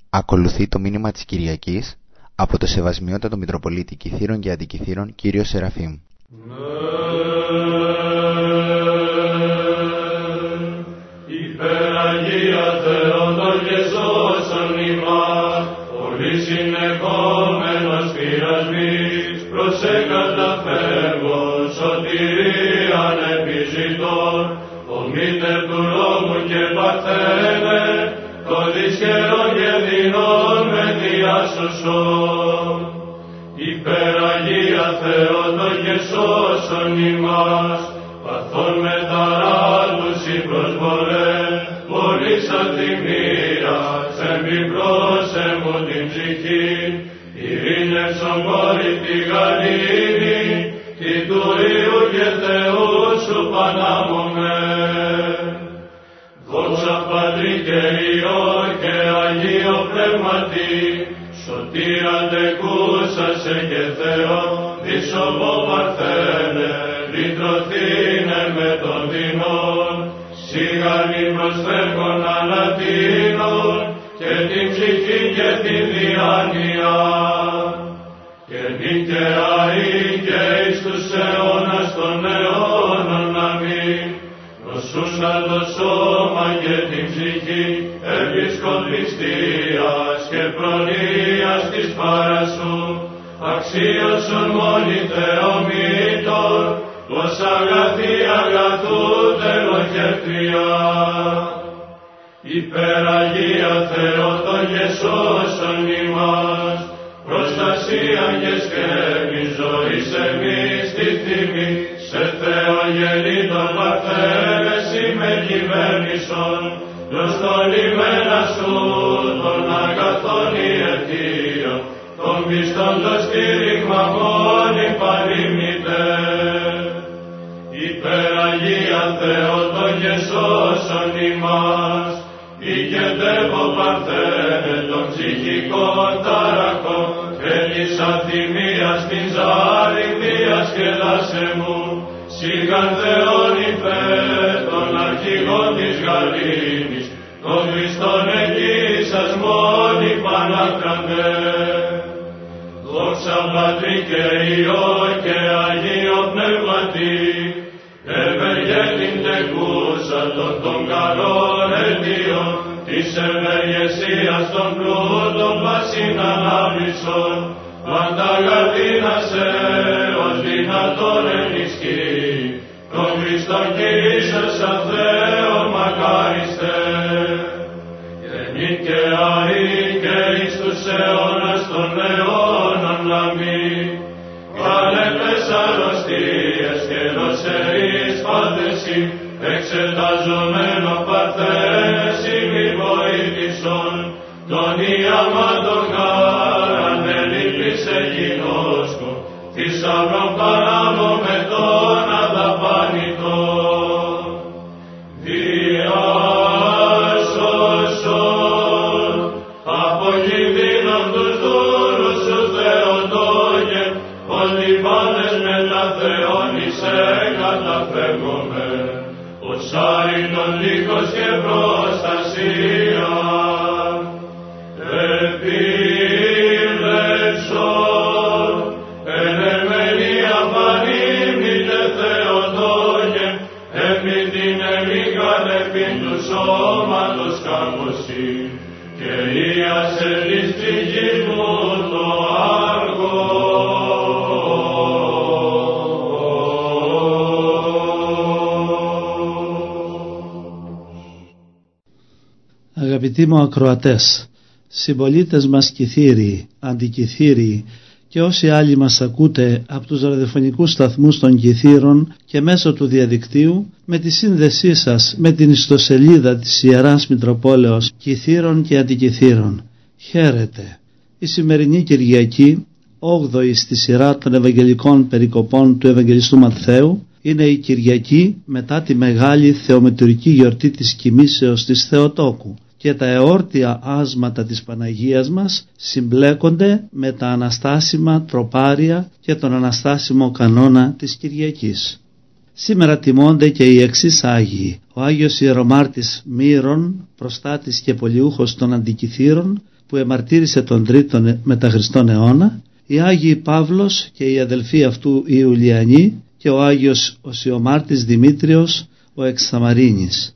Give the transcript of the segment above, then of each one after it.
Ακολουθεί το μήνυμα της Κυριακής από το Σεβασμιότατο Μητροπολίτη Κιθήρων και Αντικιθήρων κύριο Σεραφείμ. Υπεραγία Θεότοκε σώσον ημάς, πολύ συνεχόμενος πειρασμής, προσεκαταφεύγων σωτηρίαν επιζητών, ομήτερ του λόγου και παρθένε, το δυσχερόν και δεινόν με διάσωσον. Υπεραγία Θεότοκε σώσον ημάς, παθών με ταράλους η προσβολέ, πολύς ατιμίας, εμπιπρόσε μου την ψυχή, ειρήνευσον κόρη τη γαλήνη, τη του Υιού και Θεού σου πανάμωμε. Δόξα Πατρί και Υιό και Αγίο Πνεύματι, σωτήρα τεκούσασε και Θεό, δισοβό παρθένε, λυτρωθήνε με τον δεινόν, σιγανή προσφεύγων ανατείνων, και την ψυχή και την διάνοια. Και νικαιαή και εις τους αιώνας των αιώνων αμήν, νοσούσαν το σώμα και την ψυχή, επισκοπλιστίας και προνοίας της παρασού, αξίωσον μόνοι Θεομήτων, πως αγαθή αγαθού τελοχεύτρια. Υπεραγία Θεότοκε σώσον ημάς, προστασία και σκέπη ζωής εμείς τη τιμή, σε Θεογεννήτων παρθένεση με κυβέρνησον, προστολημένα σου των αγαθών η αιτία, των πιστών το στήριγμα μόνη παρήμητε. Υπεραγία Θεότοκε σώσον ημάς, οικετεύω παρθένε των ψυχικών ταραχών, και της αθυμίας την ζάρη διασκεδάσε μου, σιγαν Θεόν υπέρ των αρχηγών της γαλήνης, των Χριστών εκείσας μόνοι πανάκραντε. Δόξα Πατρί και Υιό και Αγίο Πνεύματι, ευεργέτην τεκούσατον των καλών αιτίων, της ευεργεσίας των πλούτων πασίν ανάβλησον, πάντα γαδίνασε ως δυνατόν ενισχύει, τον Χριστόν Κύρισας σαν Θεόν μακάριστε. Και νικαιαή και εις τους αιώνας των αιώνων αμήν, καλέπες αρρωστίες και νοσερείς πάθεση, εξεταζομένο παρθένεση μη βοήθησον, τον ιαμάτων κάραν ελίπησε γινώσκο, θησαυρών παράμω με τον αδαπάνητον. Διάσωσον από κινδύνων τους δούλους σου Θεοτόκε, ότι πάντες με τα Θεόν είσαι καταφεύγομαι, ως άρρητον λύκος και προστασία. Επίλεψον, εν ερμηνεία παρήμνητε Θεοτόκε, επί την εμίγαν επί του σώματος καμωσή, και ίασε της ψυχής μου το άργο. Αγαπητοί μου ακροατές, συμπολίτες μας Κιθήριοι, Αντικιθήριοι και όσοι άλλοι μας ακούτε από τους ραδιοφωνικούς σταθμούς των Κιθήρων και μέσω του διαδικτύου, με τη σύνδεσή σας με την ιστοσελίδα της Ιεράς Μητροπόλεως Κιθήρων και Αντικιθήρων, χαίρετε. Η σημερινή Κυριακή, 8η στη σειρά των Ευαγγελικών Περικοπών του Ευαγγελιστού Ματθαίου, είναι η Κυριακή μετά τη μεγάλη θεομετρική γιορτή της κοιμήσεως της Θεοτόκου, και τα εόρτια άσματα της Παναγίας μας συμπλέκονται με τα αναστάσιμα τροπάρια και τον αναστάσιμο κανόνα της Κυριακής. Σήμερα τιμώνται και οι εξής Άγιοι: ο Άγιος Ιερομάρτης Μύρων, προστάτης και πολιούχος των Αντικιθήρων, που εμαρτύρησε τον 3ο μετά Χριστόν αιώνα, οι Άγιοι Παύλος και οι αδελφοί αυτού οι Ιουλιανοί και ο Άγιος Οσιομάρτης Δημήτριος ο Εξαμαρίνης.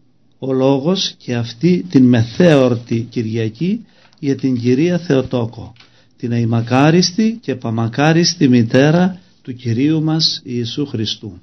Ο λόγος και αυτή την μεθέωρτη Κυριακή για την Κυρία Θεοτόκο, την αημακάριστη και παμακάριστη μητέρα του Κυρίου μας Ιησού Χριστού.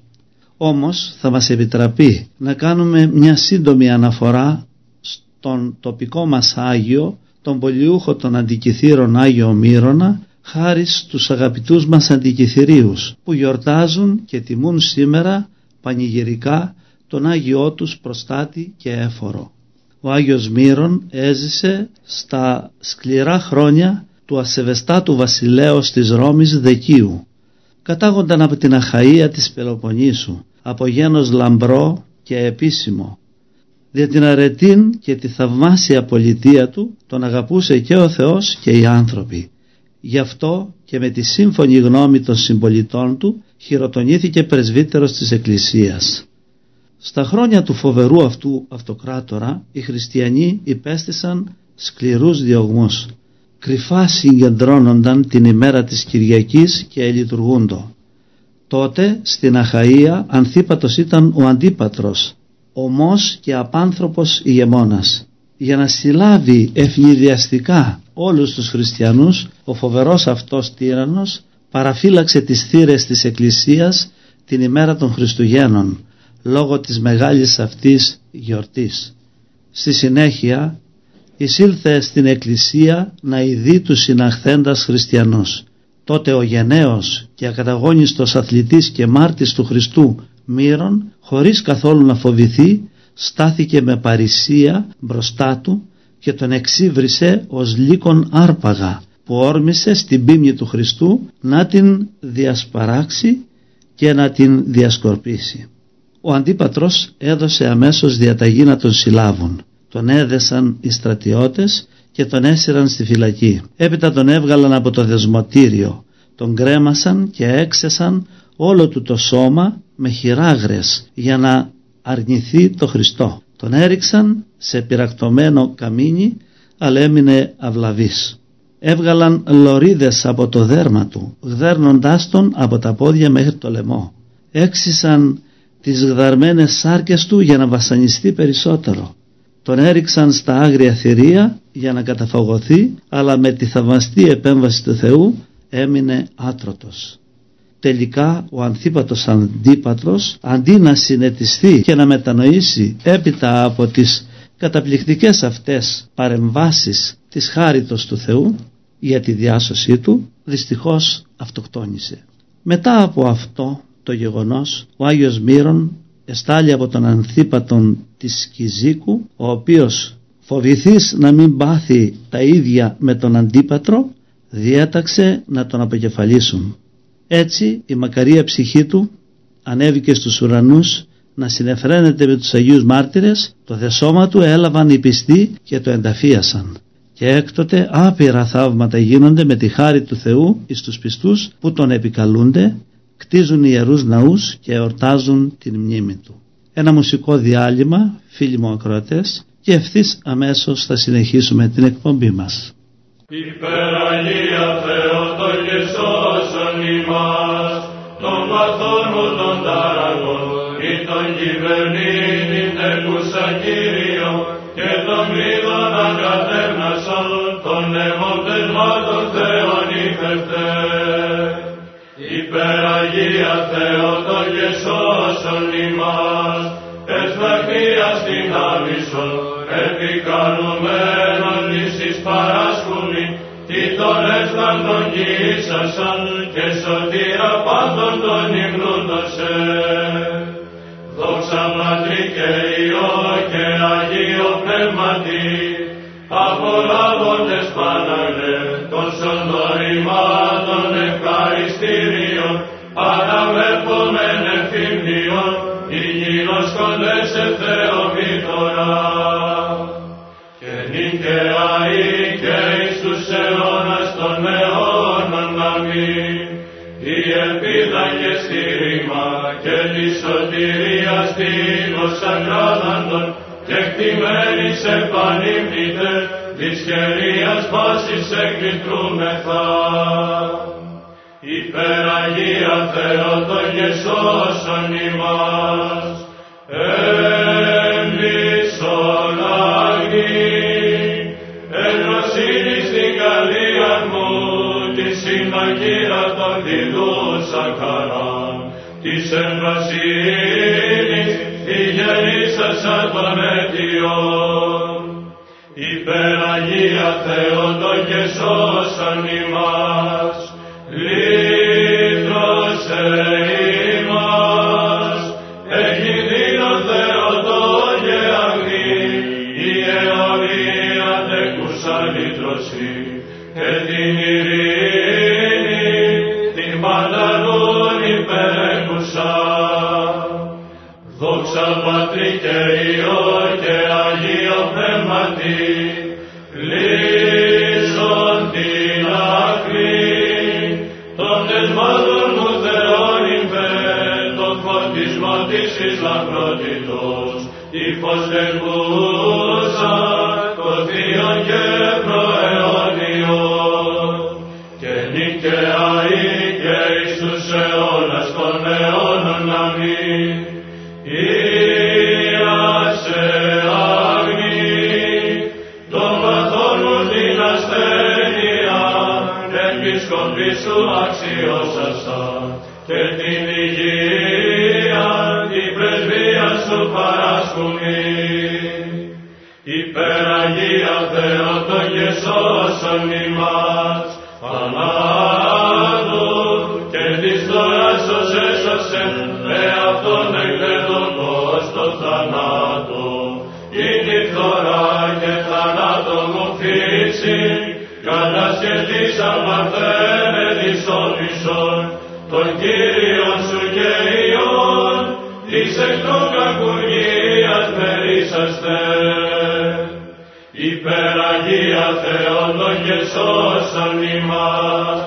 Όμως θα μας επιτραπεί να κάνουμε μια σύντομη αναφορά στον τοπικό μας Άγιο, τον πολιούχο των αντικειθήρων Άγιο Μύρονα, χάρη στους αγαπητούς μας αντικειθηρίους που γιορτάζουν και τιμούν σήμερα πανηγυρικά τον Άγιό τους προστάτη και έφορο. Ο Άγιος Μύρων έζησε στα σκληρά χρόνια του ασεβεστάτου βασιλέως της Ρώμης Δεκίου. Κατάγονταν από την Αχαΐα της Πελοποννήσου, από γένος λαμπρό και επίσημο. Δια την αρετήν και τη θαυμάσια πολιτεία του τον αγαπούσε και ο Θεός και οι άνθρωποι. Γι' αυτό και με τη σύμφωνη γνώμη των συμπολιτών του χειροτονήθηκε πρεσβύτερος της Εκκλησίας. Στα χρόνια του φοβερού αυτού αυτοκράτορα οι χριστιανοί υπέστησαν σκληρούς διωγμούς. Κρυφά συγκεντρώνονταν την ημέρα της Κυριακής και λειτουργούντο. Τότε στην Αχαΐα ανθίπατος ήταν ο Αντίπατρος, ομός και απάνθρωπος ηγεμόνας. Για να συλλάβει ευνηδιαστικά όλους τους χριστιανούς, ο φοβερός αυτός τύραννος παραφύλαξε τις θύρες της Εκκλησίας την ημέρα των Χριστουγέννων, λόγω της μεγάλης αυτής γιορτής. Στη συνέχεια εισήλθε στην Εκκλησία να ειδεί τους συναχθέντας χριστιανούς. Τότε ο γενναίος και ακαταγόνιστος αθλητής και μάρτης του Χριστού Μύρων, χωρίς καθόλου να φοβηθεί, στάθηκε με παρησία μπροστά του και τον εξύβρισε ως λύκον άρπαγα που όρμησε στην πίμνη του Χριστού να την διασπαράξει και να την διασκορπίσει. Ο Αντίπατρος έδωσε αμέσως διαταγή να τον συλλάβουν. Τον έδεσαν οι στρατιώτες και τον έσυραν στη φυλακή. Έπειτα τον έβγαλαν από το δεσμοτήριο, τον κρέμασαν και έξεσαν όλο του το σώμα με χειράγρες για να αρνηθεί το Χριστό. Τον έριξαν σε πυρακτωμένο καμίνι, αλλά έμεινε αυλαβής. Έβγαλαν λωρίδες από το δέρμα του, γδέρνοντάς τον από τα πόδια μέχρι το λαιμό. Έξισαν τις γδαρμένες σάρκες του για να βασανιστεί περισσότερο. Τον έριξαν στα άγρια θηρία για να καταφαγωθεί, αλλά με τη θαυμαστή επέμβαση του Θεού έμεινε άτρωτος. Τελικά ο ανθίπατος Αντίπατρος, αντί να συνετιστεί και να μετανοήσει έπειτα από τις καταπληκτικές αυτές παρεμβάσεις της χάριτος του Θεού για τη διάσωσή του, δυστυχώς αυτοκτόνησε. Μετά από αυτό το γεγονός, ο Άγιος Μύρων εστάλει από τον Ανθίπατον της Κιζίκου, ο οποίος φοβηθείς να μην πάθει τα ίδια με τον Αντίπατρο, διέταξε να τον αποκεφαλίσουν. Έτσι η μακαρία ψυχή του ανέβηκε στους ουρανούς να συνεφραίνεται με τους Αγίους Μάρτυρες, το δε σώμα του έλαβαν οι πιστοί και το ενταφίασαν. Και έκτοτε άπειρα θαύματα γίνονται με τη χάρη του Θεού εις τους πιστούς που τον επικαλούνται, κτίζουν ιερούς ναούς και εορτάζουν την μνήμη του. Ένα μουσικό διάλειμμα, φίλοι μου ακροατές, και ευθύς αμέσως θα συνεχίσουμε την εκπομπή μας. Υπεραγία Θεότοκε σώσον ημάς, των παθών μου των ταραγών, ή των κυβερνήνην τεκούσα Κύριο, και των γρήδων αγκατεύνασον, των νεμοπτεσμάτων Θεών υπερτέ. Υπεραγία Θεότοκε σώσον ημάς, εσπλαχνίας την άβυσον, επικαλουμένων εις παράσκουμη, τι τον έσπαντον γύσασαν και σωτήρα πάντων των υμνούντων σε. Δόξα Πατρί και Υιό και Αγίο Πνεύματι, απολάβοντες Παναγλέ, των σωτορημάτων ευχαριστήριων, παραβλέπομεν εφήμνιον, υγιεινόσκοντες σε Θεοβήτωρα. Και νικαία ή και εις τους αιώνας των αιώνων αμήν, η ελπίδα και στήριγμα και τη σωτηρία στήλος ακράδαντων και κτημένης επανύμνητε, της χερίας πάσης εκκλητρούμεθα. Υπεραγία Θεότο και σώσον ημάς, έμπλησον αγνή, ευρωσύνη στην καρδία μου, τη συναγήρα των διδούσα χαράν, της ευρωσύνης τη γεννήσασα των αιτιών. Υπεραγία Θεότο και σώσον ημάς, λύτρωσε ημάς, εκκινδύνο Θεότο και αγνή, η αιωνία τεκούσα λύτρωση, και την ειρήνη, την παντανούν υπερέκουσα. Δόξα Πατρί και Υιό και Αγίο Πνεύματι, λύσον την άκρη, των τεσμάτων μου Θεόν υπέρ, τον φωτισμό της Ισλαμπρότητος, υποστελπούσα το Θείον και προαιώνιον, και νικαιαή και εις τους αιώνας των αιώνων αμήν. Ήασε αγνή, των παθών μου την ασθένεια, επισκοπή σου αξιώσασα, και την υγεία, την πρεσβεία σου παράσκουμη. Υπεραγία Θεότο και σώσον ημάς, θανάτου και της δωράς ως έσωσεν, εαυτόν εκδεδοκός το θανάτο, ή τη φθορά και θανάτο μου φύση, κατασκευτήσα μαθαίνε δυσόμισον, τον Κύριον σου και Υιόν, της εκ των κακουργίας μερίσαστε. Υπεραγία Θεότο και σώσον ημάς,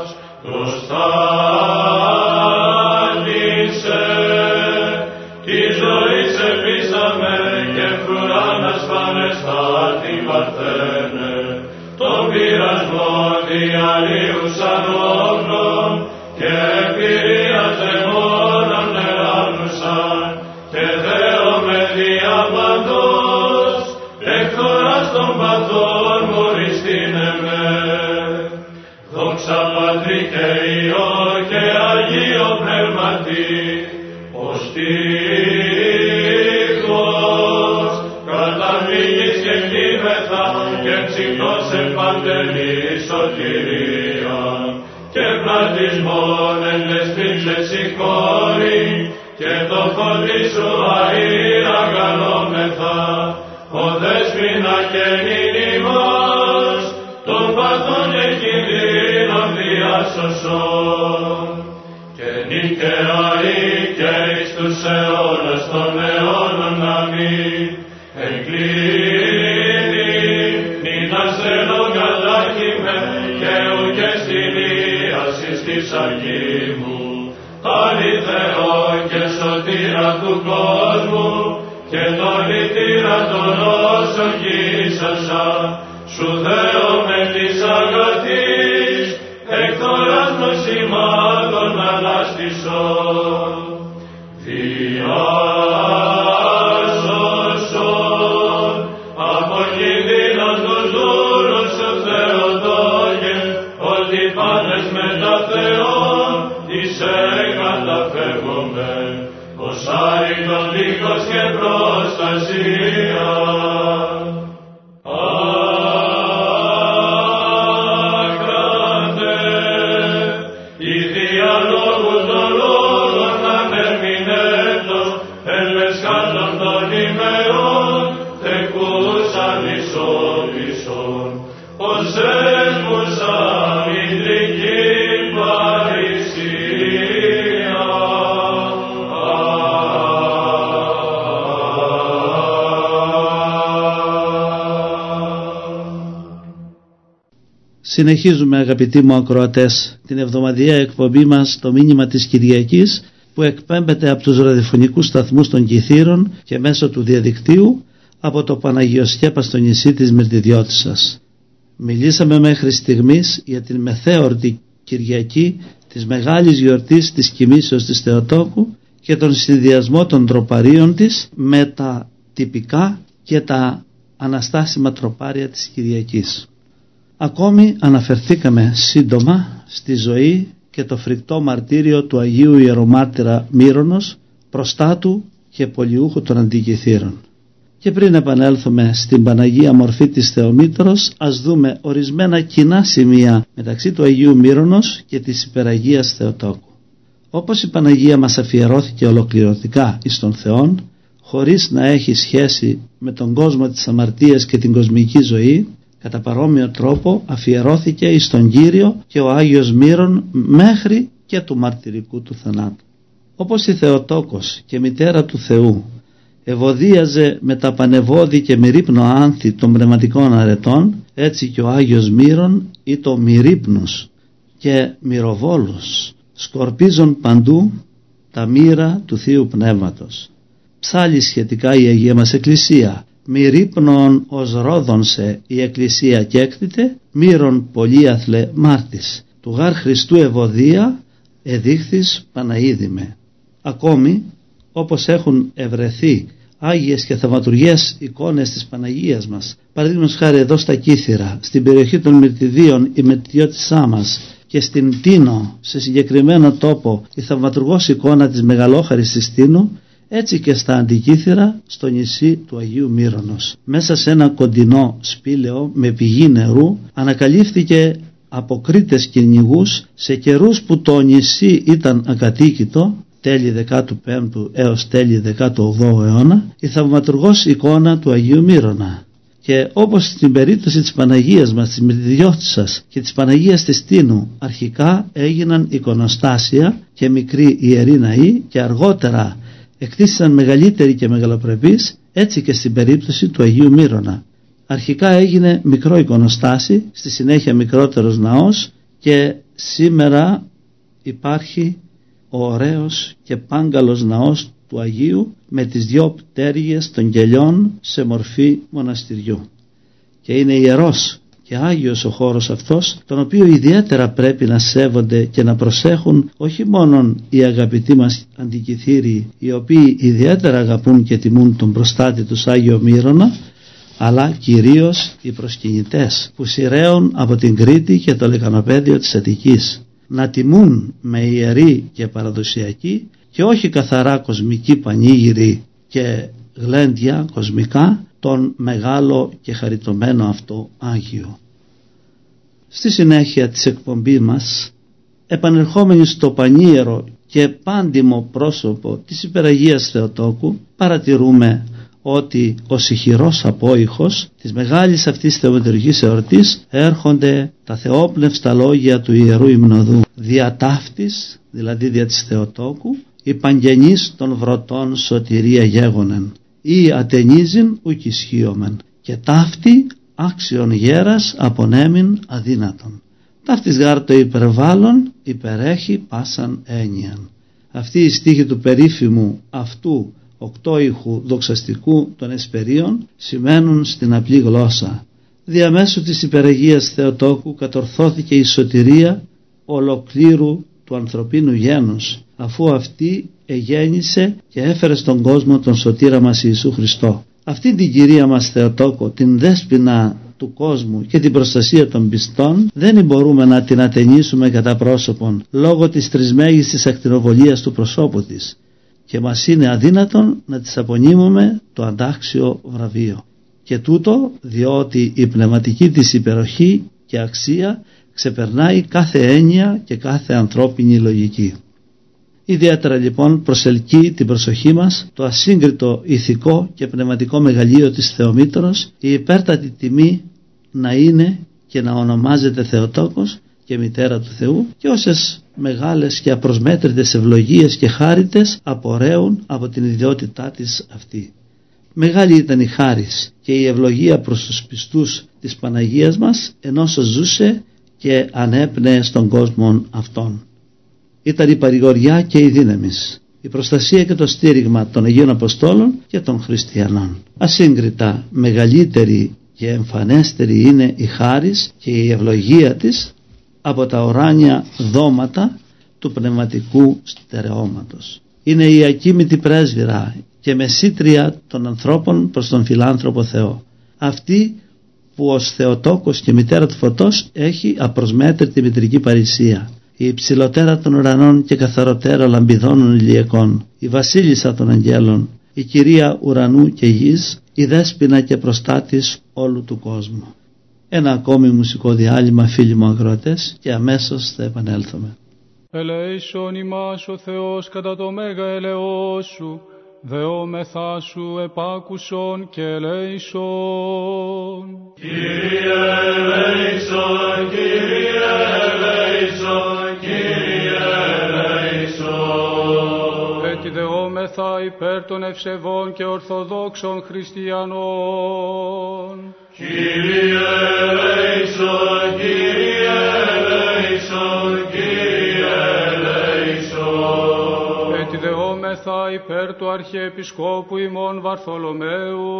προστάτησε, τη ζωή σε πείσαμε και φρουράνας πανεστά την Παρθένε, τον πειρασμό διαλύους ανώμνων και εμπειρίας δαιμόνων εράνουσαν, και Θεό με διαπαντός, εκθοράς των παθών μου ριστήνε. Δόξα Πατρί και Υιό και Αγίο Πνεύματι, ως τείχος καταμήγης και κτήμεθα και ψυχός εν παντελή σωτηρία, και πλατισμόν εν δεσπίξες η χώρη, και το φωτί σου αήρα καλόμεθα, ο δέσποινα και νηνυμός, των παθών και κινδύνων διάσωσον, και νικαιαή και εις τους αιώνας των αιώνων αμήν. Εγκλίνει νυν ασθενών κατάχυμε, και ουκ στην ίασης της αργή μου, πάλι Θεό και σωτήρα του κόσμου, και τον λυτήρα των όσων γύσασα, σου Θεό με της αγαθής, εκθοράς νοσημάτων ανάστησον. Διάσωσον, από κινδύνων τους δούλους σου Θεοτόγε, ότι πάντες με τα Θεόν, εις καταφεύγομαι, ως άρρητον δίχως και προστασία. Άκρατε, οι διαλόγους των λόγων ανεμινέτων, εν μεσχάτων των ημερών, τεκούσαν ισόλυσον, ως έμουσα μητρική παρησία. Συνεχίζουμε, αγαπητοί μου ακροατές, την εβδομαδιαία εκπομπή μας, το μήνυμα της Κυριακής, που εκπέμπεται από τους ραδιοφωνικούς σταθμούς των Κιθήρων και μέσω του διαδικτύου από το Παναγιοσκέπα στο νησί της Μυρτιδιώτισσας. Μιλήσαμε μέχρι στιγμής για την μεθέωρτη Κυριακή της μεγάλης γιορτής της κοιμήσεως της Θεοτόκου και τον συνδυασμό των τροπαρίων της με τα τυπικά και τα αναστάσιμα τροπάρια της Κυριακής. Ακόμη αναφερθήκαμε σύντομα στη ζωή και το φρικτό μαρτύριο του Αγίου Ιερομάρτυρα Μύρονος, προστάτου και πολιούχου των Αντικυθύρων. Και πριν επανέλθουμε στην Παναγία μορφή της Θεομήτρος, ας δούμε ορισμένα κοινά σημεία μεταξύ του Αγίου Μύρονος και της Υπεραγίας Θεοτόκου. Όπως η Παναγία μας αφιερώθηκε ολοκληρωτικά εις τον Θεόν, χωρίς να έχει σχέση με τον κόσμο της αμαρτίας και την κοσμική ζωή, κατά παρόμοιο τρόπο αφιερώθηκε εις τον Κύριο και ο Άγιος Μύρων μέχρι και του μαρτυρικού του θανάτου. Όπως η Θεοτόκος και μητέρα του Θεού ευωδίαζε με τα πανευώδη και μυρίπνο άνθη των πνευματικών αρετών, έτσι και ο Άγιος Μύρων ή το μυρίπνους και μυροβόλους σκορπίζουν παντού τα μοίρα του Θείου Πνεύματος. Ψάλλει σχετικά η Αγία μας Εκκλησία: μυρίπνον ως ρόδονσε η Εκκλησία κέκτητε, μύρον πολύαθλε μάρτης, του γάρ Χριστού ευωδία εδείχθης Παναίδημε. Ακόμη, όπως έχουν ευρεθεί άγιες και θαυματουργές εικόνες της Παναγίας μας, παραδείγματος χάρη εδώ στα Κύθυρα, στην περιοχή των Μυρτιδίων η μετιώτησά μας, και στην Τίνο, σε συγκεκριμένο τόπο, η θαυματουργός εικόνα της Μεγαλόχαρης της Τίνου, έτσι και στα Αντικύθυρα στο νησί του Αγίου Μύρονος. Μέσα σε ένα κοντινό σπήλαιο με πηγή νερού ανακαλύφθηκε από Κρήτες κυνηγούς σε καιρούς που το νησί ήταν ακατοίκητο, τέλη 15ου έως τέλη 18ου αιώνα, η θαυματουργός εικόνα του Αγίου Μύρονα. Και όπως στην περίπτωση της Παναγίας μας, της Μυρτιδιώτισσας και της Παναγίας της Τίνου, αρχικά έγιναν εικονοστάσια και μικροί ιεροί ναοί και αργότερα εκτίστησαν μεγαλύτεροι και μεγαλοπρεπείς, έτσι και στην περίπτωση του Αγίου Μύρονα. Αρχικά έγινε μικρό εικονοστάσι, στη συνέχεια μικρότερος ναός και σήμερα υπάρχει ο ωραίος και πάγκαλος ναός του Αγίου με τις δυο πτέρυγες των κελιών σε μορφή μοναστηριού. Και είναι ιερός και άγιος ο χώρος αυτός, τον οποίο ιδιαίτερα πρέπει να σέβονται και να προσέχουν όχι μόνον οι αγαπητοί μας Αντικυθύριοι, οι οποίοι ιδιαίτερα αγαπούν και τιμούν τον προστάτη τους Άγιο Μύρονα, αλλά κυρίως οι προσκυνητές που σειραίουν από την Κρήτη και το λεκανοπέδιο της Αττικής, να τιμούν με ιερή και παραδοσιακή και όχι καθαρά κοσμική πανήγυρη και γλέντια κοσμικά τον μεγάλο και χαριτωμένο αυτό Άγιο. Στη συνέχεια της εκπομπής μας, επανερχόμενοι στο πανίερο και πάντιμο πρόσωπο της Υπεραγίας Θεοτόκου, παρατηρούμε ότι ως ηχηρός απόϊχος της μεγάλης αυτής θεομετρικής εορτής έρχονται τα θεόπνευστα λόγια του Ιερού Υμνοδού: δια ταύτης, δηλαδή δια της Θεοτόκου, η παγγενής των βρωτών σωτηρία γέγονεν, ή ατενίζειν ουκ ισχύομεν, και ταύτη άξιον γέρας απονέμειν αδύνατον. Ταύτης γάρ το υπερβάλλον υπερέχει πάσαν έννοιαν. Αυτή η στίχη του περίφημου αυτού οκτώηχου δοξαστικού των Εσπερίων σημαίνουν στην απλή γλώσσα: διαμέσου της Υπεραγίας Θεοτόκου κατορθώθηκε η σωτηρία ολοκλήρου του ανθρωπίνου γένους, αφού αυτή εγέννησε και έφερε στον κόσμο τον σωτήρα μας Ιησού Χριστό. Αυτή την Κυρία μας Θεοτόκο, την δέσποινα του κόσμου και την προστασία των πιστών, δεν μπορούμε να την ατενίσουμε κατά πρόσωπον λόγω της τρισμέγιστης ακτινοβολίας του προσώπου της, και μας είναι αδύνατον να της απονείμουμε το αντάξιο βραβείο. Και τούτο διότι η πνευματική της υπεροχή και αξία ξεπερνάει κάθε έννοια και κάθε ανθρώπινη λογική. Ιδιαίτερα λοιπόν προσελκύει την προσοχή μας το ασύγκριτο ηθικό και πνευματικό μεγαλείο της Θεομήτρος, η υπέρτατη τιμή να είναι και να ονομάζεται Θεοτόκος και μητέρα του Θεού, και όσες μεγάλες και απροσμέτρητες ευλογίες και χάριτες απορρέουν από την ιδιότητά της αυτή. Μεγάλη ήταν η χάρις και η ευλογία προς τους πιστούς της Παναγίας μας, ενώσο ζούσε και ανέπνεε στον κόσμο αυτόν. Ήταν η παρηγοριά και η δύναμης, η προστασία και το στήριγμα των Αγίων Αποστόλων και των Χριστιανών. Ασύγκριτα μεγαλύτερη και εμφανέστερη είναι η χάρις και η ευλογία της από τα ουράνια δώματα του πνευματικού στερεώματος. Είναι η ακίμητη πρέσβυρα και μεσήτρια των ανθρώπων προς τον φιλάνθρωπο Θεό. Αυτή που ως Θεοτόκος και μητέρα του φωτός έχει απροσμέτρητη μητρική παρησία. Η υψηλοτέρα των ουρανών και καθαροτέρα λαμπιδώνων ηλιακών, η βασίλισσα των αγγέλων, η κυρία ουρανού και γης, η δέσποινα και προστάτης όλου του κόσμου. Ένα ακόμη μουσικό διάλειμμα, φίλοι μου ακροατές, και αμέσως θα επανέλθουμε. Ελέησον ημάς ο Θεός κατά το μέγα ελεός σου, δεόμεθά σου επάκουσον και ελέησον. Κύριε ελέησον, Κύριε ελέησον, Κύριε ελέησον. Έτσι δεόμεθα υπέρ των ευσεβών και ορθοδόξων χριστιανών. Κύριε ελέησον, Κύριε ελέησον, Κύριε ελέησον. Έτσι δεόμεθα υπέρ του Αρχιεπισκόπου ημών Βαρθολομαίου.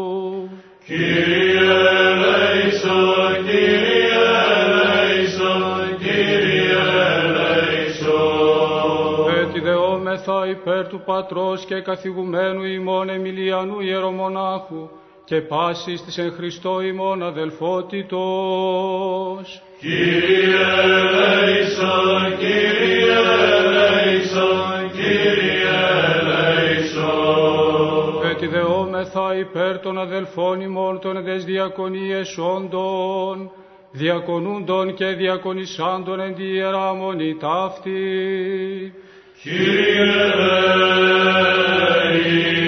Κύριε ελέησον, Κύριε ελέησον, Κύριε ελέησον. Έτσι δεόμεθα υπέρ του Πατρός και καθηγουμένου ημών Εμιλιανού Ιερομονάχου και πάσης της εν Χριστώ ημών αδελφότητος. Κύριε ελέησον, Κύριε ελέησον, Κύριε ελέησον. Έτσι δεόμεθα υπέρ των αδελφών ημών των εδες διακονίες όντων, διακονούντων και διακονισάντων εν τη Ιερά Μονή ταύτη. Κύριε ελέησον.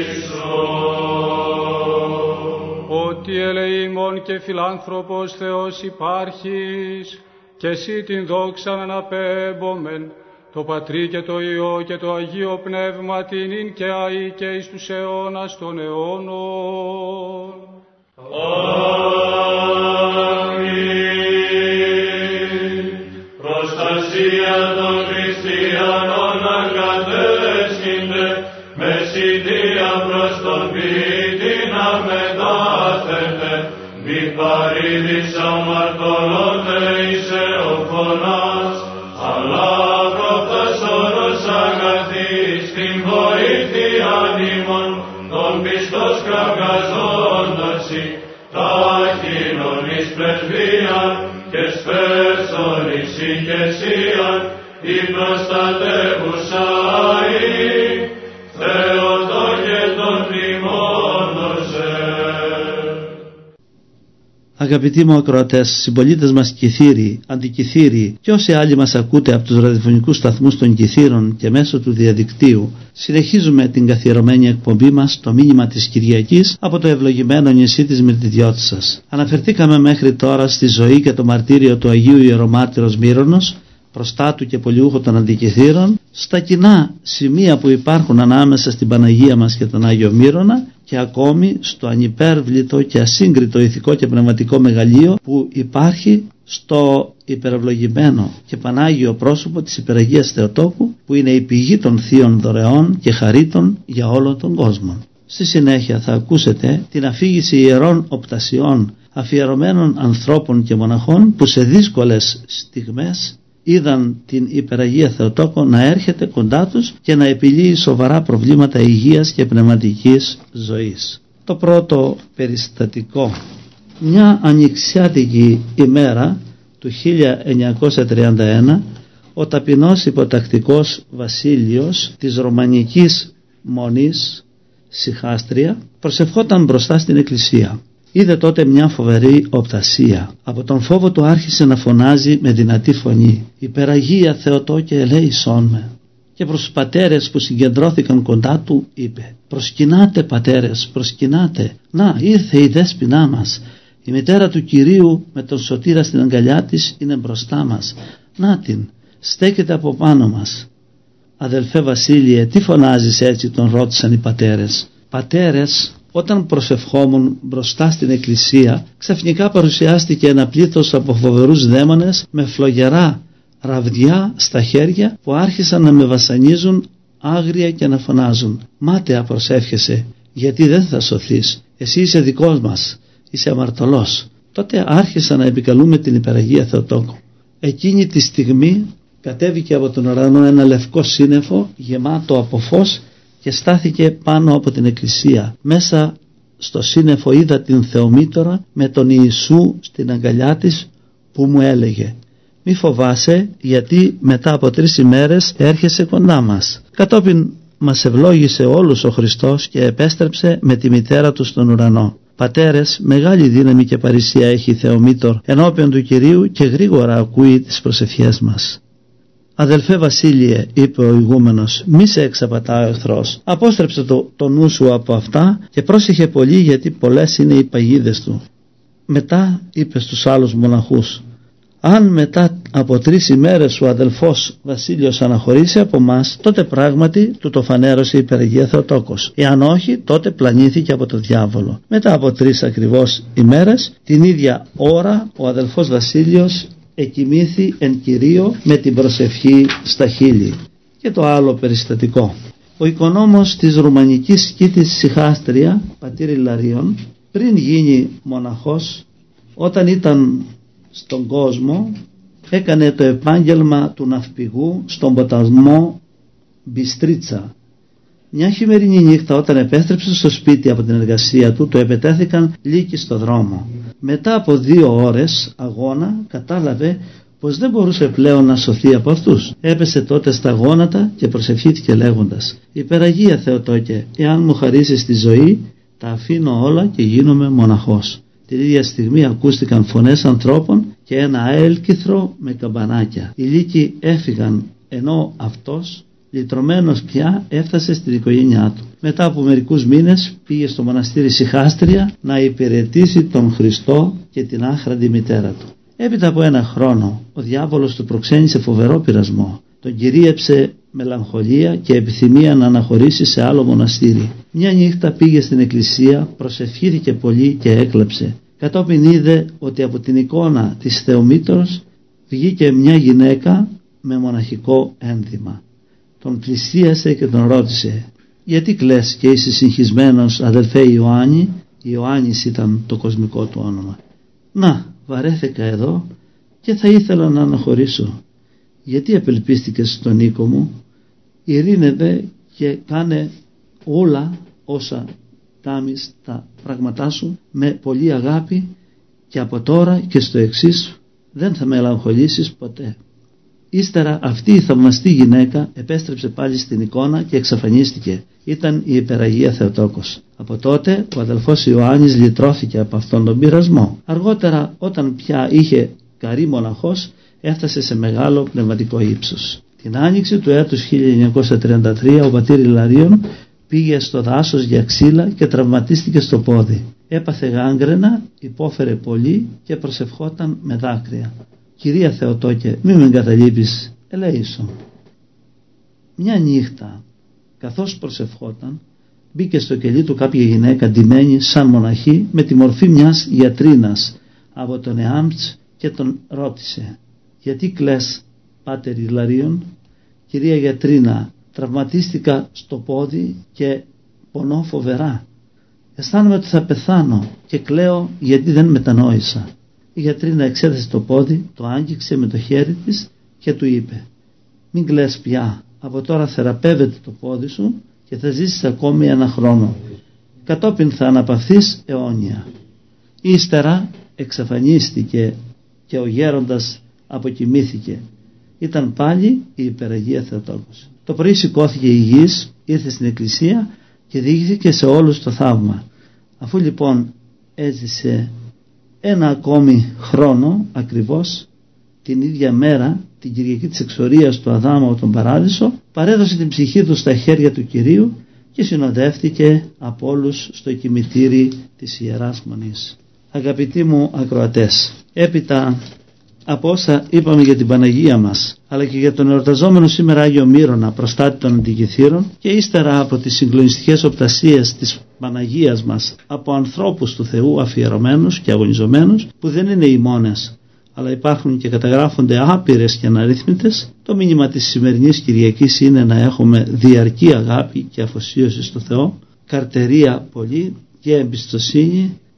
Ότι ελεήμων και φιλάνθρωπος Θεός υπάρχεις, και εσύ την δόξαν αναπέμπομεν, το Πατρί και το Υιό και το Αγίο Πνεύμα την ειν και αεί και εις τους αιώνας των αιώνων. Αμήν. Προστασία των χριστιανών ακατέσχυνται, μεσητεία προς τον ποιητή να μετάθετε, μη παρήδης αμαρτωλότε είσαι ο φωνάς, αλλά προφτάς όρος αγαθής, την βοήθεια ημών, των πιστός κραυγαζόντωση, τάχυνον εις πρεσβείαν και σφέρσον εις ηγεσίαν, η προστατεύουσα η Θεοτό και τον μνημόνωσε. Αγαπητοί μου ακροατές, συμπολίτες μας Κιθύριοι, Αντικιθύριοι και όσοι άλλοι μας ακούτε από τους ραδιοφωνικούς σταθμούς των Κιθύρων και μέσω του διαδικτύου, συνεχίζουμε την καθιερωμένη εκπομπή μας, το μήνυμα της Κυριακής, από το ευλογημένο νησί της Μυρτιδιώτισσας. Αναφερθήκαμε μέχρι τώρα στη ζωή και το μαρτύριο του Αγίου Ιερομάρτυρος Μύρονος, προστάτου και πολιούχου των Αντικιθύρων, στα κοινά σημεία που υπάρχουν ανάμεσα στην Παναγία μας και τον Άγιο Μύρονα, και ακόμη στο ανυπέρβλητο και ασύγκριτο ηθικό και πνευματικό μεγαλείο που υπάρχει στο υπερευλογημένο και πανάγιο πρόσωπο της Υπεραγίας Θεοτόκου, που είναι η πηγή των θείων δωρεών και χαρίτων για όλο τον κόσμο. Στη συνέχεια θα ακούσετε την αφήγηση ιερών οπτασιών αφιερωμένων ανθρώπων και μοναχών που σε δύσκολες στιγμές είδαν την Υπεραγία Θεοτόκο να έρχεται κοντά τους και να επιλύει σοβαρά προβλήματα υγείας και πνευματικής ζωής. Το πρώτο περιστατικό: μια ανοιξιάτικη ημέρα του 1931, ο ταπεινός υποτακτικός βασίλειος της Ρωμανικής Μονής, Σιχάστρια, προσευχόταν μπροστά στην εκκλησία. Είδε τότε μια φοβερή οπτασία. Από τον φόβο του άρχισε να φωνάζει με δυνατή φωνή: «Υπεραγία Θεοτόκε, ελέησόν με». Και προς τους πατέρες που συγκεντρώθηκαν κοντά του είπε: «Προσκυνάτε πατέρες, προσκυνάτε. Να, ήρθε η δέσποινά μας. Η μητέρα του Κυρίου με τον σωτήρα στην αγκαλιά της είναι μπροστά μας. Να την, στέκεται από πάνω μας». «Αδελφέ Βασίλειε, τι φωνάζεις έτσι?» τον ρώτησαν οι πατέρες. «Πατέρες, όταν προσευχόμουν μπροστά στην εκκλησία, ξαφνικά παρουσιάστηκε ένα πλήθος από φοβερούς δαίμονες με φλογερά ραβδιά στα χέρια που άρχισαν να με βασανίζουν άγρια και να φωνάζουν: «Μάταια προσεύχεσαι, γιατί δεν θα σωθείς. Εσύ είσαι δικός μας. είσαι αμαρτωλός. Τότε άρχισα να επικαλούμε την Υπεραγία Θεοτόκο. Εκείνη τη στιγμή κατέβηκε από τον ουρανό ένα λευκό σύννεφο γεμάτο από φως και στάθηκε πάνω από την εκκλησία. Μέσα στο σύννεφο είδα την Θεομήτωρα με τον Ιησού στην αγκαλιά της που μου έλεγε: «Μη φοβάσαι, γιατί μετά από 3 ημέρες έρχεσαι κοντά μας». Κατόπιν μας ευλόγησε όλους ο Χριστός και επέστρεψε με τη μητέρα του στον ουρανό. Πατέρες, μεγάλη δύναμη και παρησία έχει η Θεομήτωρ ενώπιον του Κυρίου και γρήγορα ακούει τις προσευχές μας. «Αδελφέ Βασίλειε», είπε ο ηγούμενος, «μη σε εξαπατά ο εχθρός. Απόστρεψε το νου σου από αυτά και πρόσεχε πολύ, γιατί πολλές είναι οι παγίδες του». Μετά είπε στους άλλους μοναχούς: «Αν μετά από 3 ημέρες ο αδελφός Βασίλειος αναχωρήσει από μας, τότε πράγματι του το φανέρωσε η Υπεραγία Θεοτόκος. Εάν όχι, τότε πλανήθηκε από το διάβολο». Μετά από 3 ακριβώς ημέρες, την ίδια ώρα, ο αδελφός Βασίλειος εκοιμήθη εν Κυρίω με την προσευχή στα χείλη. Και το άλλο περιστατικό. Ο οικονόμος της ρουμανικής σκήτης Σιχάστρια, πατήρ Ιλαρίων, πριν γίνει μοναχός, όταν ήταν στον κόσμο, έκανε το επάγγελμα του ναυπηγού στον ποταμό Μπιστρίτσα. Μια χειμερινή νύχτα, όταν επέστρεψε στο σπίτι από την εργασία του, το επετέθηκαν λύκοι στο δρόμο. Μετά από 2 ώρες αγώνα κατάλαβε πως δεν μπορούσε πλέον να σωθεί από αυτούς. Έπεσε τότε στα γόνατα και προσευχήθηκε λέγοντας: «Υπεραγία Θεοτόκε, εάν μου χαρίσεις τη ζωή, τα αφήνω όλα και γίνομαι μοναχός». Την ίδια στιγμή ακούστηκαν φωνές ανθρώπων και ένα έλκυθρο με καμπανάκια. Οι λύκοι έφυγαν, ενώ αυτός, λυτρωμένος πια, έφτασε στην οικογένειά του. Μετά από μερικούς μήνες πήγε στο μοναστήρι Σιχάστρια να υπηρετήσει τον Χριστό και την άχραντη μητέρα του. Έπειτα από 1 χρόνο ο διάβολος του προξένησε φοβερό πειρασμό. Τον κυρίεψε μελαγχολία και επιθυμία να αναχωρήσει σε άλλο μοναστήρι. Μια νύχτα πήγε στην εκκλησία, προσευχήθηκε πολύ και έκλαψε. Κατόπιν είδε ότι από την εικόνα της Θεομήτωρος βγήκε μια γυναίκα με μοναχικό ένδυμα. Τον πλησίασε και τον ρώτησε: «Γιατί κλαις και είσαι συγχυσμένος, αδελφέ Ιωάννη?» Ιωάννης ήταν το κοσμικό του όνομα. «Να, βαρέθηκα εδώ και θα ήθελα να αναχωρήσω». «Γιατί απελπίστηκες στον οίκο μου? Ειρήνευε και κάνε όλα όσα κάνεις τα πράγματά σου με πολύ αγάπη και από τώρα και στο εξής δεν θα μελαγχολήσεις ποτέ». Ύστερα αυτή η θαυμαστή γυναίκα επέστρεψε πάλι στην εικόνα και εξαφανίστηκε. Ήταν η Υπεραγία Θεοτόκος. Από τότε ο αδελφός Ιωάννης λυτρώθηκε από αυτόν τον πειρασμό. Αργότερα, όταν πια είχε καρεί μοναχός, έφτασε σε μεγάλο πνευματικό ύψος. Την άνοιξη του έτους 1933 ο πατήρ Ιλαρίων πήγε στο δάσος για ξύλα και τραυματίστηκε στο πόδι. Έπαθε γάγκρενα, υπόφερε πολύ και προσευχόταν με δάκρυα. «Κυρία Θεοτόκε, μη με εγκαταλείπεις, ελέησον». Μια νύχτα, καθώς προσευχόταν, μπήκε στο κελί του κάποια γυναίκα ντυμένη σαν μοναχή με τη μορφή μιας γιατρίνας από τον Εάμπτς και τον ρώτησε: «Γιατί κλαις, πάτερ Ιλαρίων?» «Κυρία γιατρίνα, τραυματίστηκα στο πόδι και πονώ φοβερά. Αισθάνομαι ότι θα πεθάνω και κλαίω γιατί δεν μετανόησα». Η γιατρίνα εξέθεσε το πόδι, το άγγιξε με το χέρι της και του είπε: «Μην κλαις πια, από τώρα θεραπεύεται το πόδι σου και θα ζήσεις ακόμη 1 χρόνο. Κατόπιν θα αναπαυθείς αιώνια». Ύστερα εξαφανίστηκε και ο γέροντας αποκοιμήθηκε. Ήταν πάλι η Υπεραγία Θεοτόκος. Το πρωί σηκώθηκε υγιής, ήρθε στην εκκλησία και διηγήθηκε σε όλους το θαύμα. Αφού λοιπόν έζησε 1 ακόμη χρόνο ακριβώς, την ίδια μέρα, την Κυριακή της Εξορίας του Αδάμ από τον Παράδεισο, παρέδωσε την ψυχή του στα χέρια του Κυρίου και συνοδεύτηκε από όλους στο κημητήρι της Ιεράς Μονής. Αγαπητοί μου ακροατές, έπειτα από όσα είπαμε για την Παναγία μας, αλλά και για τον εορταζόμενο σήμερα Άγιο Μύρονα, προστάτη των αντικειθήρων, και ύστερα από τις συγκλονιστικές οπτασίες της Παναγίας μας από ανθρώπους του Θεού αφιερωμένους και αγωνιζομένους, που δεν είναι οι μόνες, αλλά υπάρχουν και καταγράφονται άπειρες και αναρρύθμιτες, το μήνυμα της σημερινής Κυριακής είναι να έχουμε διαρκή αγάπη και αφοσίωση στο Θεό, καρτερία πολύ και εμπιστοσύνη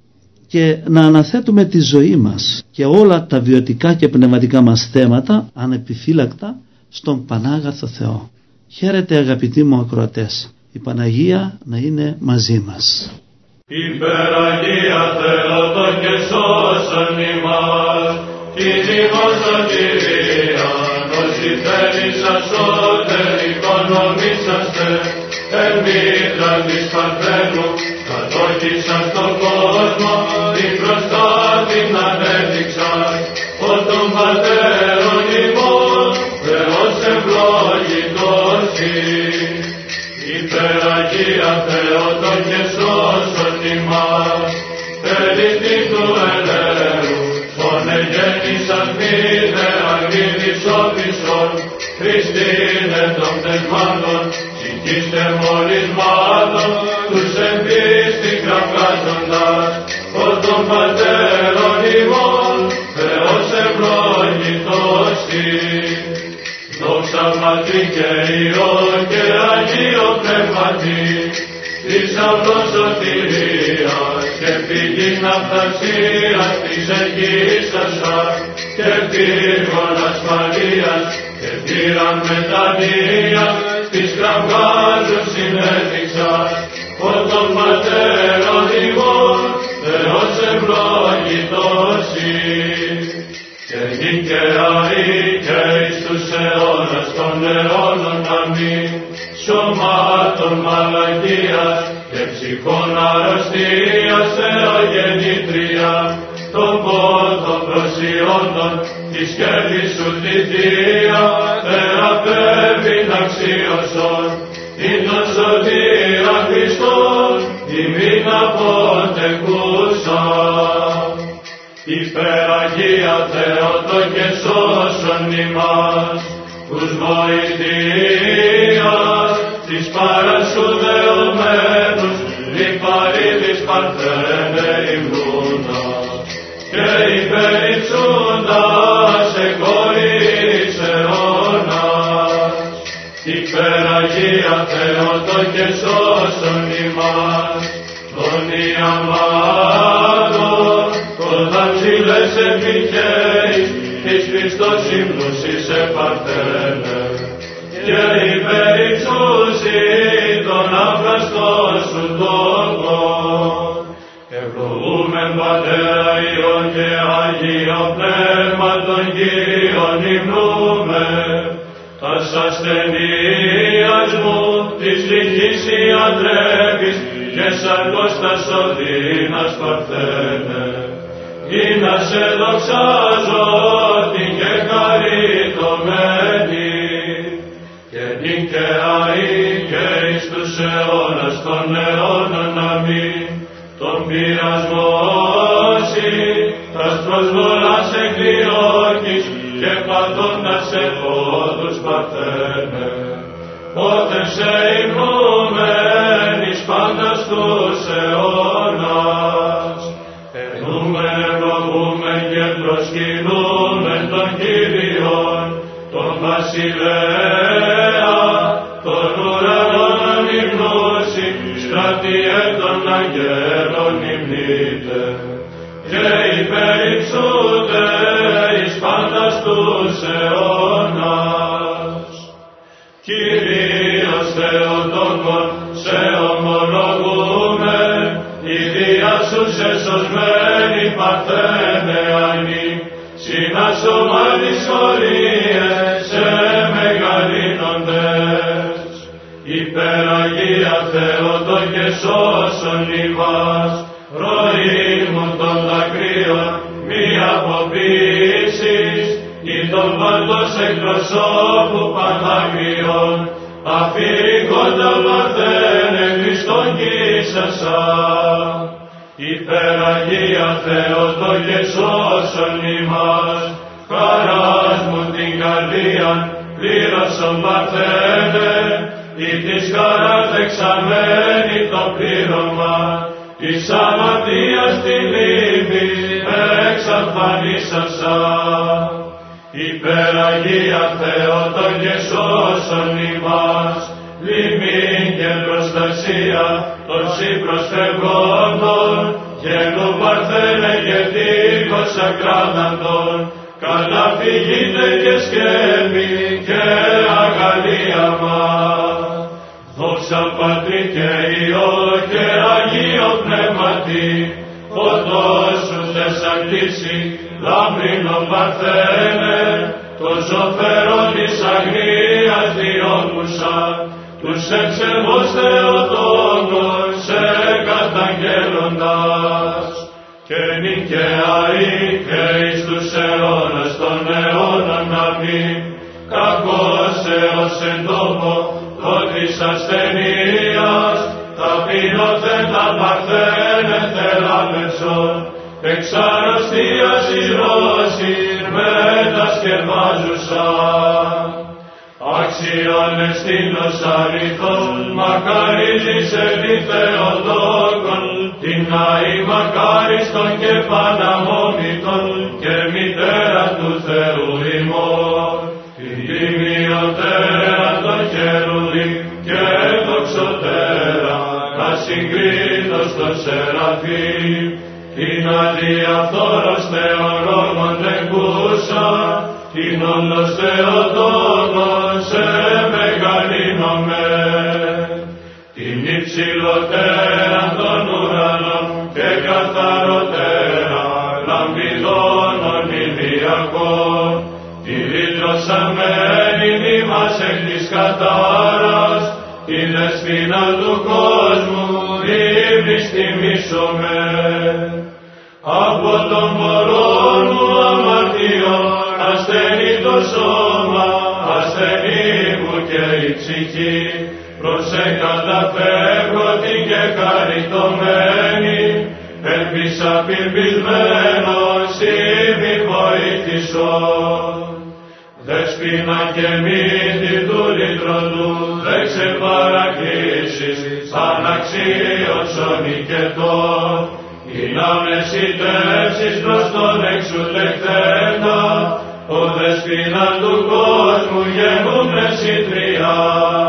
και να αναθέτουμε τη ζωή μας και όλα τα βιωτικά και πνευματικά μας θέματα ανεπιφύλακτα στον Πανάγαθο Θεό. Χαίρετε αγαπητοί μου ακροατές, η Παναγία να είναι μαζί μας. Υπεραγία Θεότο και σώσον ημάς, κυνηγός σωτηρία, όσοι θέλησαν σώτερ οικονομήσαστε, εν μήτρα της Παρθένου, κατόχησαν στον κόσμο, την μπροστά την ανέδειξαν, ως των πατέρων ημών, Θεός ευλόγητος ειν. Υπεραγία Θεότο και σώσον ημάς, περιττή του ελέου, τον εγέννησαν μήδερα γρήγης όφησον, Χριστίνε των πτεσμάτων, συγχύστε μολυσμάτων, τους εμπίστη κραυγάζοντας, ως των πατέρων ημών, Θεός ευλόγητος ειν. Δόξα Πατρί και Υιό και Αγίο Πνεύματι, θησαυρός σωτηρίας και πηγήν αυταξίας της εγγύσασας και πύργων ασφαλείας και πήραν μετανοίας της κραυγάζους συνέδειξας, ως των πατέρων ημών, Θεός ευλόγητος ειν. Και νυν και αεί και εις τους αιώνας των αιώνων αμήν, σωμάτων μαλακίας και ψυχών αρρωστίας Θεογεννήτρια, των πόθων προσιόντων της σκέπης σου τη Θεία, θεραπεύειν αξίωσον, ειν τον σωτήρα Χριστόν, ημίν αποντεκούσαν. Υπεραγία Θεότο και σώσον ημάς, ους βοηθείας της παρασού δεωμένους, λιπαρίδης Παρθένε υμνούντας, και υπερυψούντας εκόρης αιώνας. Υπεραγία Θεότο και σώσον ημάς, τον Ιαμάτων, όταν ψηλές επιχαίεις, εις Χριστός ύμνους είσαι Παρθένε, και υπερυψούσι τον αυγαστό σου τόκον. Ευλογούμεν Πατέρα Υιόν και Αγίο Πνεύμα των Κύριων υμνούμε, τας ασθενείας μου της λυκής ιατρεύεις και σαρκός τας οδύνας Παρθένε. Ή να σε δοξάζω την και χαριτωμένη, και νυν και αεί και εις τους αιώνας των αιώνων αμήν, τον πειρασμό σοι, τας προσβολάς εκδιώκεις και πατώντας σε πόδους Παρθένε. Πότε σε υμνούμεν εις πάντας τους αιώνας, ευλογούμεν και προσκυνούμεν τον Κύριον, τον Βασιλέα, τον ουρανόν υμνούσι, στρατιέ των αγγέλων υμνείτε, και υπερυψούτε εις πάντας τους αιώνας. Κυρίως Θεοτόκον, σε ομολογούμε, η Δία σου σε σωσμένη Παρθένε ανή, συνάσωμα δυσχολίες σε μεγαλύνοντες. Υπεραγία Θεότο και σώσον ημάς, ροή μου των δακρύων μη αποποιήσεις, ή τον πάντως εκπροσώπου Παναγιών, αφήρικοντα Παρθένε Χριστόν κύσασα. Υπεραγία Θεότο και σώσον ημάς, χαράς μου την καρδίαν πλήρωσον Παρθένε, ή της χαράς δεξαμένη το πλήρωμα, της αμαρτίας τη λύπη εξαφανίσασα. Υπεραγία Θεότο και σώσον ημάς, λυπήν και προστασία των συμπροσφευγόντων, και νου παρθένε και τείχος ακράδαντον, καλά φυγείτε και σκέπη και αγαλία μας. Δόξα Πατρί και Υιό και Αγίο Πνεύματι, φωτός σου θεσσακτήσει, λάμπρινο παρθένε, το ζωφερό της αγνίας διώκουσα, τους εξεβώς Θεοτόκος σε καταγγέλλοντας, και νικαιαή και εις τους αιώνας των αιώνων να πει, κακός έως εν τόπο, το της ασθενείας, ταπεινωθέντα παρθένε θεράπευσον, εξ αρρωστίας εις ρώσιν μετασκευάζουσαν. Άξιον εστίνος αληθών, μακαρίζεις επί Θεοτόκον, την αη μακάριστον και παναμόμητον, και μητέρα του Θεού ημών, την τιμιωτέρα των χερουβίμ και δοξωτέρα, τα συγκρίτως των Σεραφείμ, την αδιαφθόρος Θεολόγων εκούσα, την όντως Θεοτόκον σε μεγαλύνομαι, την υψηλότερα των ουρανών και καθαρότερα λαμπιδώνων ηλιακών, τη λύτρωσαμένη ημάς εκ της κατάρας, την δεσπίνα του κόσμου ύβρις τιμήσομαι. Από τον μωρόν μου αμαρτιών ασθενεί το σώμα, ασθενεί μου και η ψυχή, προσε καταφεύγω την και χαριτωμένη, ελπίσα πυρπισμένος ημι βοήθησον. Δεσπίνα και μύτη του λυτρωτού, δε ξεπαρακτήσεις, σαν αξίων σονικετών, ή να μεσητεύσεις προς τον εξουδεκτέντα, ο δεσπίνα του κόσμου γενούν μεσητριά.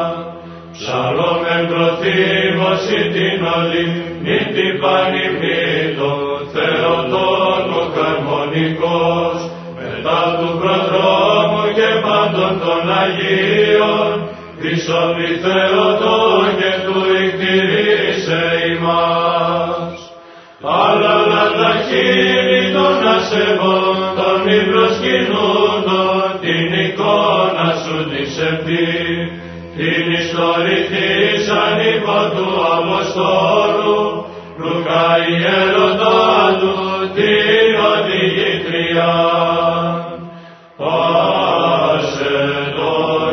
Ψαλόμεν προθύμωση την όλη, μην την πανημνήτω, Θεοτόκο χαρμονικός, μετά του προδρόμου και πάντων των Αγίων, Χριστόφι Θεοτόκε του εκτηρήσε ημάς. Αλλά τα χείλη των ασεβών, των μη προσκυνούντων, την εικόνα σου τη σεπτή, την ιστορηθήσαν υπό του Αποστόλου, Λουκά ιεροντά του, την οδηγήτρια. Πάσε των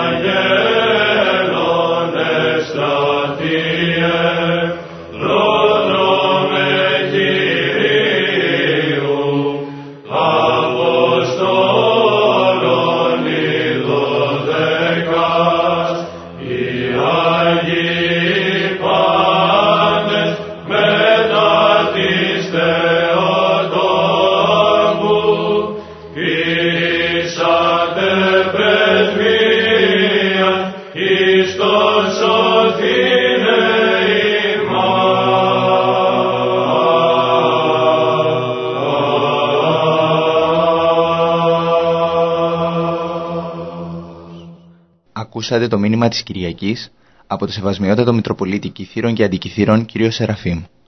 αγγέλων ευστρατείε, πρόδρομε Κυρίου, Αποστόλων οι 12, οι Άγιοι πάντες μετά της Θεοτόκου, ήσατε πρεσβεία εις τον σωθήνε Ακούσατε το μήνυμα της Κυριακής από το Σεβασμιότατο Μητροπολίτη Κηθείρων και Αντικηθείρων κ. Σεραφείμ.